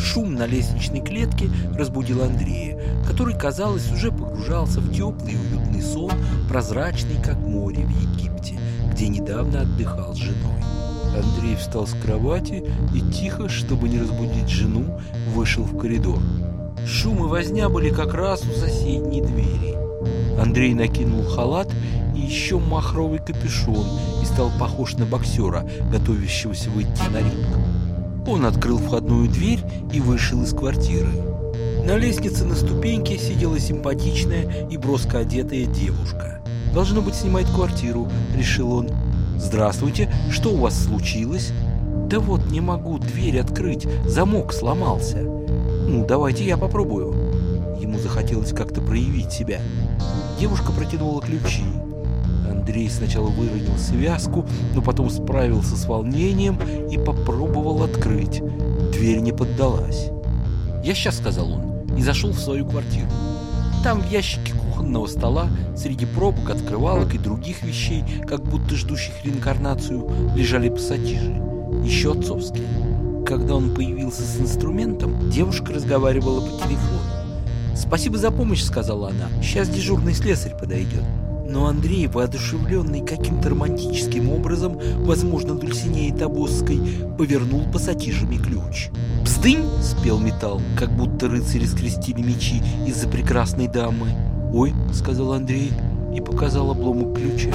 Шум на лестничной клетке разбудил Андрея, который, казалось, уже погружался в теплый и уютный сон, прозрачный, как море в Египте, где недавно отдыхал с женой. Андрей встал с кровати и тихо, чтобы не разбудить жену, вышел в коридор. Шум и возня были как раз у соседней двери. Андрей накинул халат и еще махровый капюшон и стал похож на боксера, готовящегося выйти на ринг. Он открыл входную дверь и вышел из квартиры. На лестнице на ступеньке сидела симпатичная и броско одетая девушка. «Должно быть, снимает квартиру», — решил он. «Здравствуйте, что у вас случилось?» «Да вот, не могу дверь открыть, замок сломался». «Ну, давайте я попробую». Ему захотелось как-то проявить себя. Девушка протянула ключи. Андрей сначала выронил связку, но потом справился с волнением и попробовал открыть. Дверь не поддалась. «Я сейчас», — сказал он, и зашел в свою квартиру. Там в ящике кухонного стола, среди пробок, открывалок и других вещей, как будто ждущих реинкарнацию, лежали пассатижи, еще отцовские. Когда он появился с инструментом, девушка разговаривала по телефону. «Спасибо за помощь», — сказала она. «Сейчас дежурный слесарь подойдет». Но Андрей, воодушевленный каким-то романтическим образом, возможно, Дульсинеей Тобосской, повернул пассатижами ключ. «Бздынь!» — спел металл, как будто рыцари скрестили мечи из-за прекрасной дамы. «Ой!» — сказал Андрей и показал обломок ключа.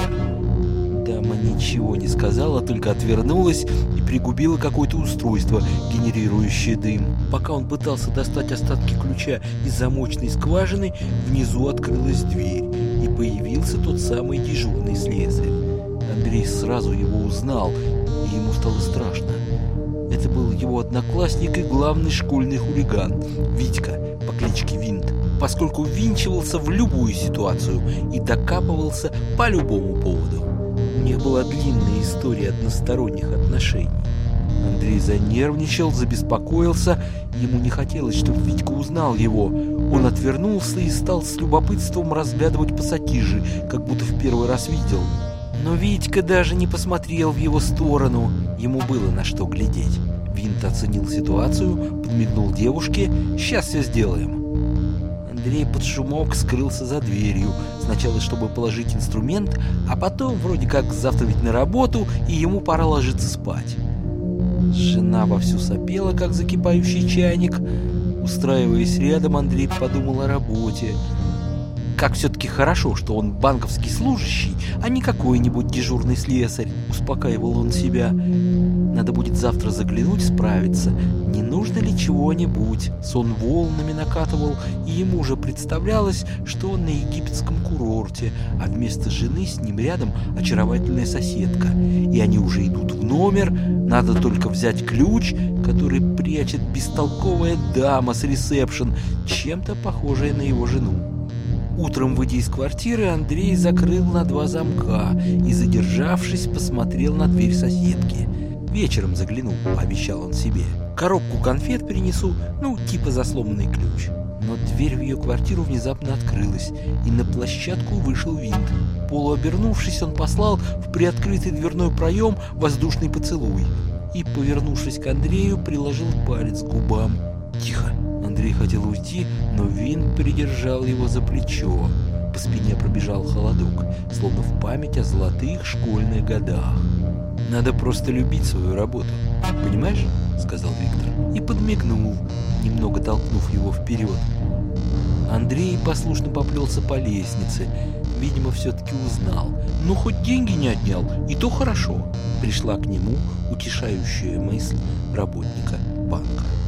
Дама ничего не сказала, только отвернулась и пригубила какое-то устройство, генерирующее дым. Пока он пытался достать остатки ключа из замочной скважины, внизу открылась дверь, и появился тот самый дежурный слесарь. Андрей сразу его узнал, и ему стало страшно. Это был его одноклассник и главный школьный хулиган Витька по кличке Винт, поскольку ввинчивался в любую ситуацию и докапывался по любому поводу. У них была длинная история односторонних отношений. Андрей занервничал, забеспокоился. Ему не хотелось, чтобы Витька узнал его. Он отвернулся и стал с любопытством разглядывать пассатижи, как будто в первый раз видел. Но Витька даже не посмотрел в его сторону. Ему было на что глядеть. Винт оценил ситуацию, подмигнул девушке. «Сейчас все сделаем». Андрей под шумок скрылся за дверью, сначала чтобы положить инструмент, а потом вроде как завтра ведь на работу, и ему пора ложиться спать. Жена вовсю сопела, как закипающий чайник. Устраиваясь рядом, Андрей подумал о работе. Как все-таки хорошо, что он банковский служащий, а не какой-нибудь дежурный слесарь, успокаивал он себя. Надо будет завтра заглянуть, справиться. Не нужно ли чего-нибудь? Сон волнами накатывал, и ему уже представлялось, что он на египетском курорте, а вместо жены с ним рядом очаровательная соседка. И они уже идут в номер, надо только взять ключ, который прячет бестолковая дама с ресепшн, чем-то похожая на его жену. Утром, выйдя из квартиры, Андрей закрыл на 2 замка и, задержавшись, посмотрел на дверь соседки. «Вечером загляну», — пообещал он себе. «Коробку конфет принесу, типа за сломанный ключ». Но дверь в ее квартиру внезапно открылась, и на площадку вышел Винт. Полуобернувшись, он послал в приоткрытый дверной проем воздушный поцелуй и, повернувшись к Андрею, приложил палец к губам. «Тихо!» Андрей хотел уйти, но Винт придержал его за плечо. По спине пробежал холодок, словно в память о золотых школьных годах. «Надо просто любить свою работу, понимаешь?» — сказал Виктор и подмигнул, немного толкнув его вперед. Андрей послушно поплелся по лестнице. Видимо, все-таки узнал. Хоть деньги не отнял, и то хорошо. Пришла к нему утешающая мысль работника банка.